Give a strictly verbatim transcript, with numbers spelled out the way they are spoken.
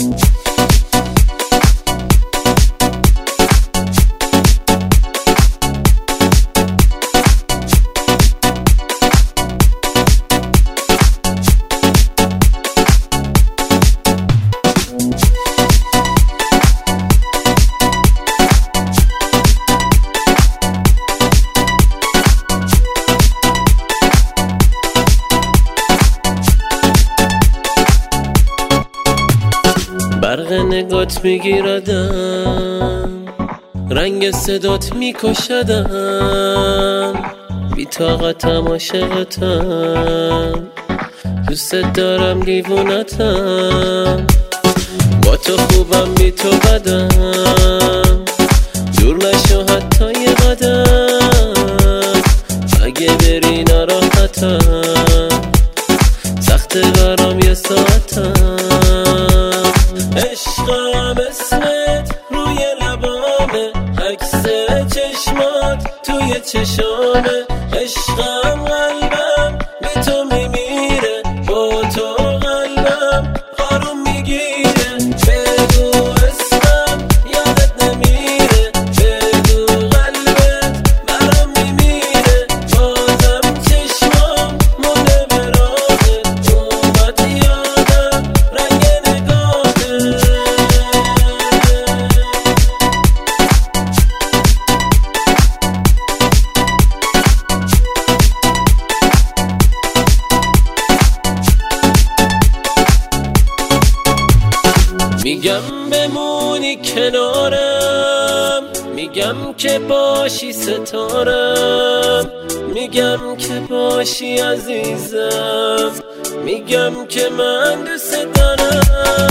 برق نگات میگیردم، رنگ صدات میکشدم، بی طاقتم عاشقتم، دوست دارم دیوونتم، با تو خوبم بی تو بدم، دور نشو حتی یه قدم، اگه بری ناراحتم، سخته برام یه ساعتم. عشقم اسمت روی لبامه، عکس چشمات توی چشامه، عشقم قلبم بی تو میمیره، با تو قلبم آروم میگیره، بگو اسمم یادت نمیره، بگو قلبت برام میمیره، بازم چشمام مونه براهه، اومد یادم رنگ نگاهه. میگم بمونی کنارم، میگم که باشی ستارم، میگم که باشی عزیزم، میگم که من دوست دارم.